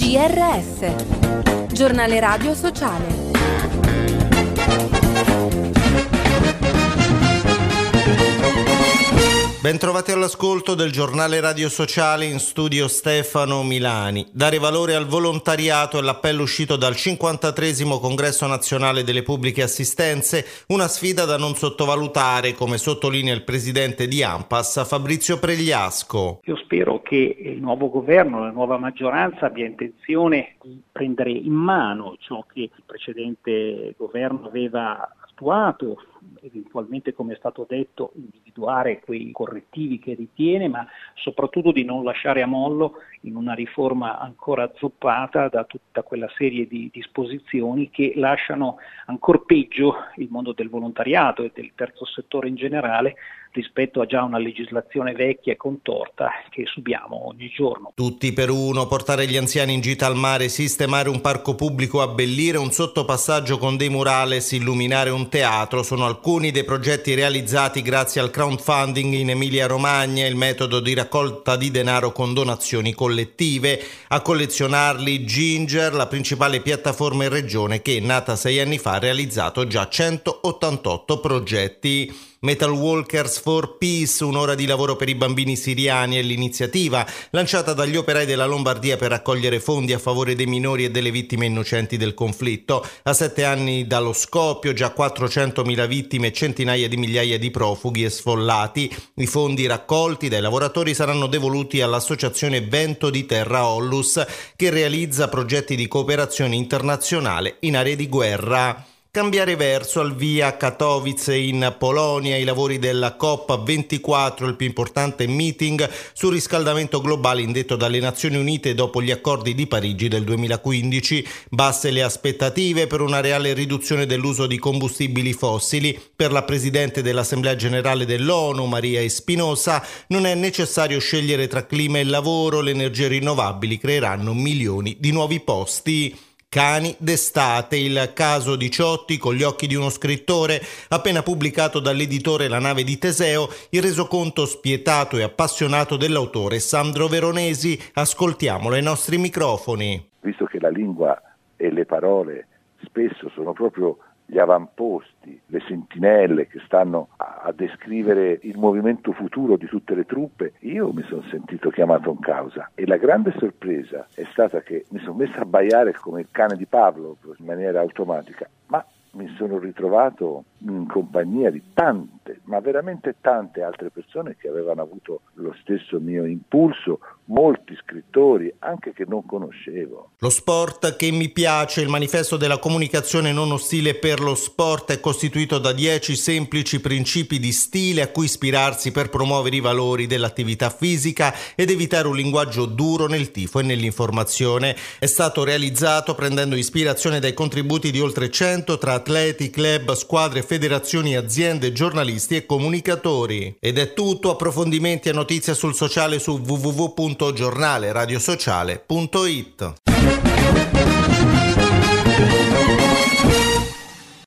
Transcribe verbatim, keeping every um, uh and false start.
G R S, Giornale Radio Sociale. Bentrovati all'ascolto del Giornale Radio Sociale, in studio Stefano Milani. Dare valore al volontariato è l'appello uscito dal cinquantatreesimo Congresso Nazionale delle Pubbliche Assistenze, una sfida da non sottovalutare, come sottolinea il presidente di ANPAS, Fabrizio Pregliasco. Io spero che il nuovo governo, la nuova maggioranza abbia intenzione di prendere in mano ciò che il precedente governo aveva attuato, eventualmente, come è stato detto, individuare quei correttivi che ritiene, ma soprattutto di non lasciare a mollo in una riforma ancora zuppata da tutta quella serie di disposizioni che lasciano ancor peggio il mondo del volontariato e del terzo settore in generale rispetto a già una legislazione vecchia e contorta che subiamo ogni giorno. Tutti per uno, portare gli anziani in gita al mare, sistemare un parco pubblico, abbellire un sottopassaggio con dei murales, illuminare un teatro, sono alcuni dei progetti realizzati grazie al crowdfunding in Emilia-Romagna, il metodo di raccolta di denaro con donazioni collettive. A collezionarli Ginger, la principale piattaforma in regione che, nata sei anni fa, ha realizzato già centottantotto progetti. Metal Walkers for Peace, un'ora di lavoro per i bambini siriani, è l'iniziativa lanciata dagli operai della Lombardia per raccogliere fondi a favore dei minori e delle vittime innocenti del conflitto. A sette anni dallo scoppio, già quattrocentomila vittime e centinaia di migliaia di profughi e sfollati. I fondi raccolti dai lavoratori saranno devoluti all'associazione Vento di Terra Ollus, che realizza progetti di cooperazione internazionale in aree di guerra. Cambiare verso, al via a Katowice in Polonia, i lavori della COP ventiquattro, il più importante meeting sul riscaldamento globale indetto dalle Nazioni Unite dopo gli accordi di Parigi del duemilaquindici. Basse le aspettative per una reale riduzione dell'uso di combustibili fossili. Per la Presidente dell'Assemblea Generale dell'ONU, Maria Espinosa, non è necessario scegliere tra clima e lavoro, le energie rinnovabili creeranno milioni di nuovi posti. Cani d'estate, il caso di Ciotti con gli occhi di uno scrittore, appena pubblicato dall'editore La Nave di Teseo, il resoconto spietato e appassionato dell'autore Sandro Veronesi. Ascoltiamolo ai nostri microfoni. Visto che la lingua e le parole spesso sono proprio gli avamposti, le sentinelle che stanno a, a descrivere il movimento futuro di tutte le truppe, io mi sono sentito chiamato in causa e la grande sorpresa è stata che mi sono messo a baiare come il cane di Pavlov in maniera automatica, ma mi sono ritrovato in compagnia di tante, ma veramente tante altre persone che avevano avuto lo stesso mio impulso, molti scrittori anche che non conoscevo. Lo sport che mi piace, il manifesto della comunicazione non ostile per lo sport, è costituito da dieci semplici principi di stile a cui ispirarsi per promuovere i valori dell'attività fisica ed evitare un linguaggio duro nel tifo e nell'informazione. È stato realizzato prendendo ispirazione dai contributi di oltre cento tra atleti, club, squadre, federazioni, aziende, giornalisti e comunicatori. Ed è tutto. Approfondimenti e notizie sul sociale su w w w punto giornale radio sociale punto it.